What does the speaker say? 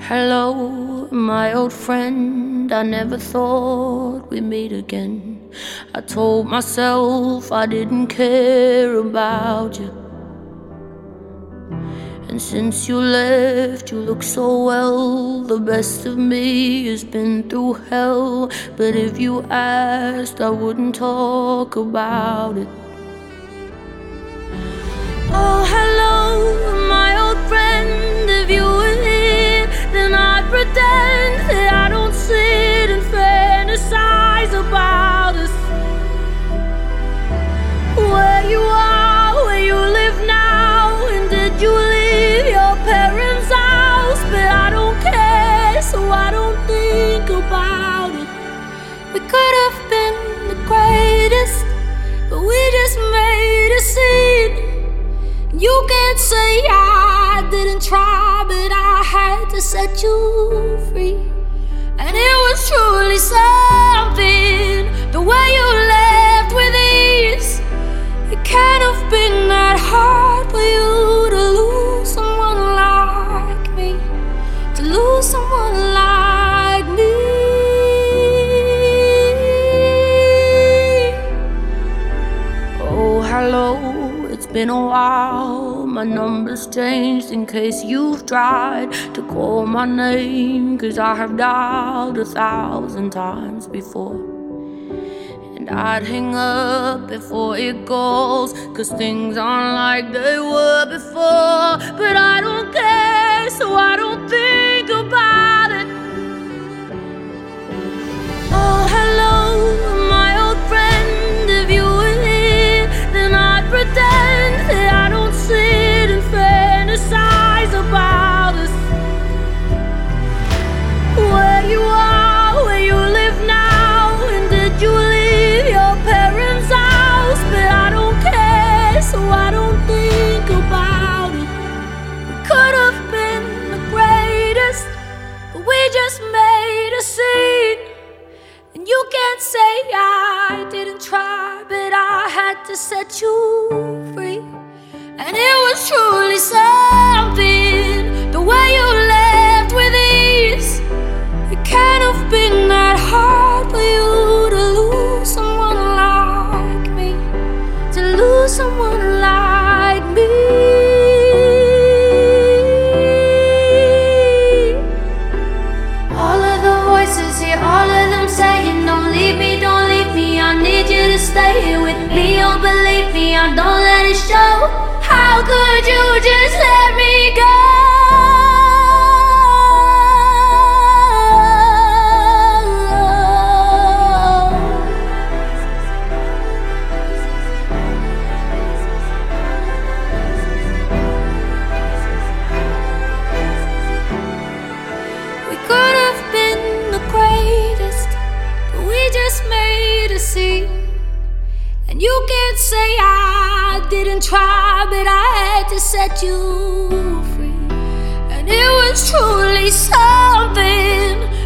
Hello, my old friend, I never thought we'd meet again. I told myself I didn't care about you. And since you left, you look so well. The best of me has been through hell. But if you asked, I wouldn't talk about it. Oh, hello, my old friend, if you were here, then I'd pretend that I don't sit and fantasize about us. Where you are, where you live now, and did you leave your parents' house? But I don't care, so I don't think about it. We could have been the greatest, but we just made a scene. You can't say I didn't try, but I had to set you free. And it was truly something, the way you left with ease. It can't have been that hard for you to lose someone like me, to lose someone like me. Oh, hello. It's been a while, my number's changed in case you've tried to call my name, 'cause I have dialed 1,000 times before. And I'd hang up before it goes, 'cause things aren't like they were before. But I don't care, so I don't think about it. Oh, hello, my old friend, if you were here, then I'd pretend that I don't sit and fantasize about us. Where you are, where you live now, and did you leave your parents' house? But I don't care, so I don't think about it. We could have been the greatest, but we just made a scene. And you can't say I didn't try, but I had to set you free. And it was truly something, the way you left with ease. It can't have been that hard for you to lose someone like me, to lose someone like me. All of the voices here, all of them saying, don't leave me, don't leave me, I need you to stay here with me. Oh, believe me, I don't let it show. How could you just let me go? We could have been the greatest, but we just made a scene. And you can't say I didn't try, but I had to set you free. And it was truly something,